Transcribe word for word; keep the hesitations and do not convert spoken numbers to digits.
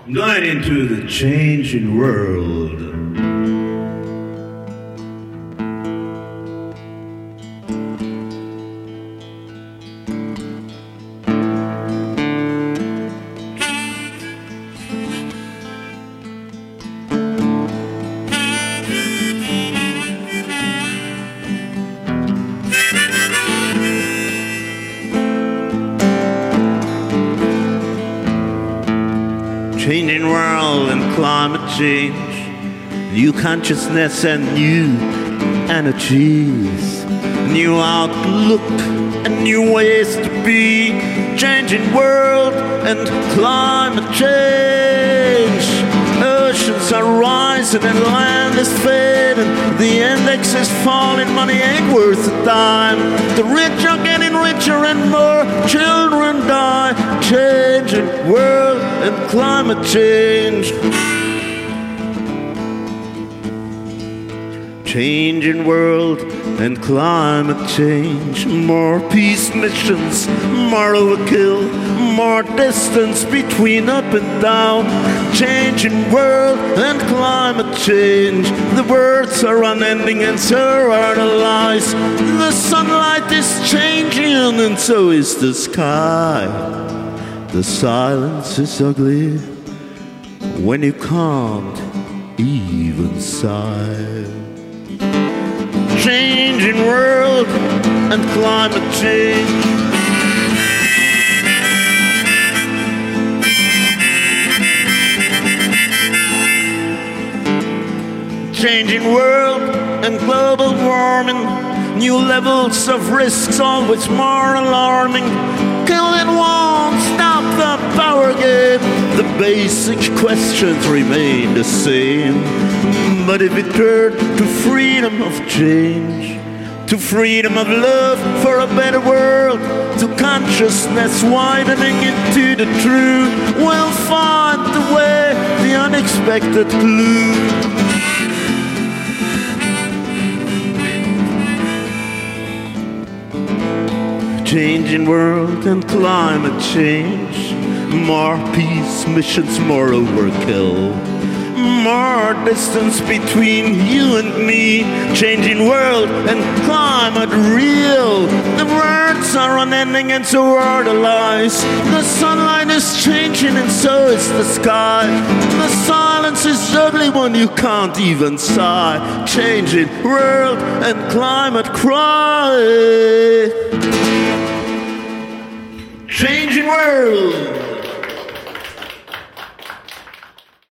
Going into the changing world. Changing world and climate change, new consciousness and new energies, new outlook and new ways to be. Changing world and climate change. Oceans are rising and land is fading. The index is falling, money ain't worth a dime. The rich are getting richer and more children die. Changing world and climate change. Changing world and climate change. More peace missions, more overkill, more distance between up and down. Changing world and climate change. The words are unending and so are the lies. The sunlight is changing and so is the sky. The silence is ugly when you can't even sigh. Changing world and climate change. Changing world and global warming. New levels of risks always more alarming. Killing won't stop the power game. The basic questions remain the same. But if it turned to freedom of change, to freedom of love for a better world, to consciousness widening into the true, we'll find the way, the unexpected clue. Changing world and climate change. More peace missions, more overkill, more distance between you and me. Changing world and climate real. The words are unending and so are the lies. The sunlight is changing and so is the sky. The silence is ugly when you can't even sigh. Changing world and climate cry. Changing world.